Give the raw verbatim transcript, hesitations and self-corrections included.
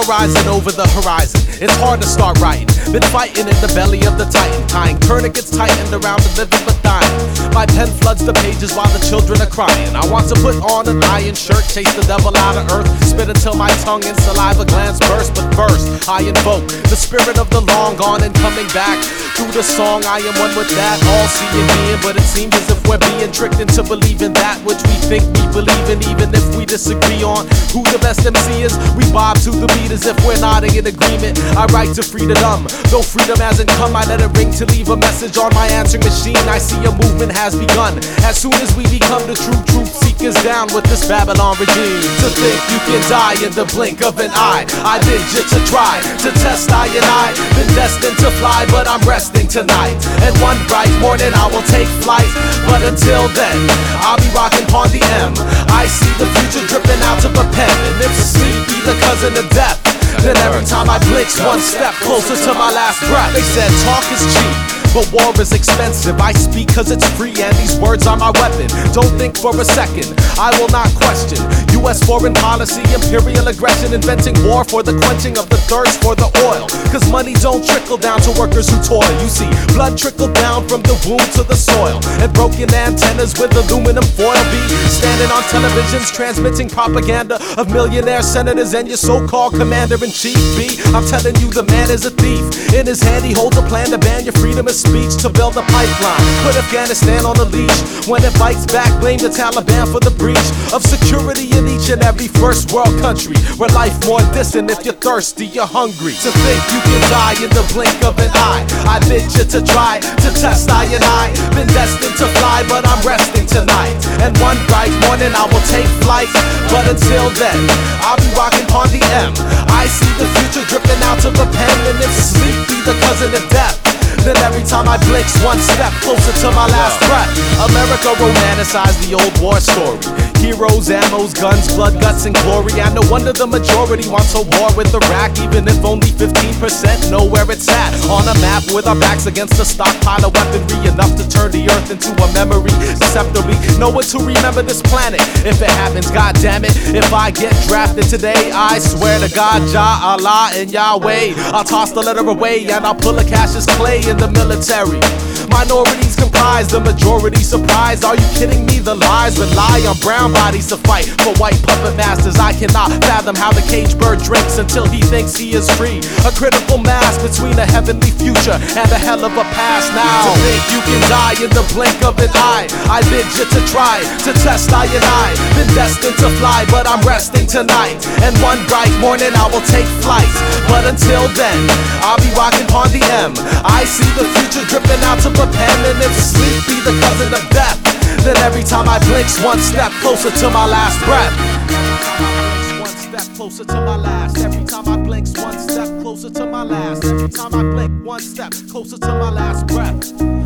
rising over the horizon. It's hard to start writing. Been fighting in the belly of the titan, tying tourniquets tightened around the living but dying. My pen floods the pages while the children are crying. I want to put on an iron shirt, chase the devil out of earth, spit until my tongue and saliva glands burst. But first, I invoke the spirit of the long gone and coming back. Through the song, I am one with that, all seeing being. But it seems as if we're being tricked into believing that which we think we believe in. Even if we disagree on who the best M C is, we bob to the beat as if we're nodding in agreement. I write to free the dumb, though freedom hasn't come. I let it ring to leave a message on my answering machine. I see a movement has begun. As soon as we become the true truth seekers, down with this Babylon regime. To think you can die in the blink of an eye. I did just to try to test I and I. Been destined to fly, but I'm resting tonight. And one bright morning I will take flight. But until then, I'll be rocking Pawn the M. I see the future dripping out of a pen. And if sleep be the cousin of death, then every time I blink, one step closer to my last breath. They said talk is cheap, but war is expensive. I speak cause it's free and these words are my weapon. Don't think for a second, I will not question U S foreign policy, imperial aggression, inventing war for the quenching of the thirst for the oil. Cause money don't trickle down to workers who toil. You see, blood trickle down from the womb to the soil. And broken antennas with aluminum foil be standing on televisions, transmitting propaganda of millionaire senators and your so-called commander-in-chief be. I'm telling you, the man is a thief. In his hand he holds a plan to ban your freedom of speech, to build a pipeline, put Afghanistan on a leash. When it bites back, blame the Taliban for the breach of security in each and every first world country, where life more distant. If you're thirsty, you're hungry. To think you can die in the blink of an eye. I bid you to try to test I and I. Been destined to fly, but I'm resting tonight. And one bright morning I will take flight. But until then, I'll be rocking Pawn the M. I see the future dripping out of a pen. And if sleep be the cousin of death, then every time I blink, one step closer to my last breath. America romanticized the old war story. Heroes, ammos, guns, blood, guts, and glory. And no wonder the majority wants a war with Iraq, even if only fifteen percent know where it's at. On a map with our backs against a stockpile of weaponry, enough to turn the earth into a memory. Susceptible, nowhere to remember this planet. If it happens, God damn it. If I get drafted today, I swear to God, Jah, Allah, and Yahweh, I'll toss the letter away and I'll pull a Cassius Clay in the military. Minorities comprise the majority, surprised. Are you kidding me? The lies rely on brown bodies to fight for white puppet masters. I cannot fathom how the caged bird drinks until he thinks he is free. A critical mass between a heavenly future and a hell of a past now. To think you can die in the blink of an eye. I bid you to try to test I and I. Been destined to fly, but I'm resting tonight. And one bright morning I will take flight. But until then, I'll be rocking Pawn the M. I see the future dripping out of a pen. And if sleep be the cousin of death, then every time I blink, one step closer to my last breath. One step closer to my last. Every time I blink, one step closer to my last. Every time I blink, one step closer to my last breath.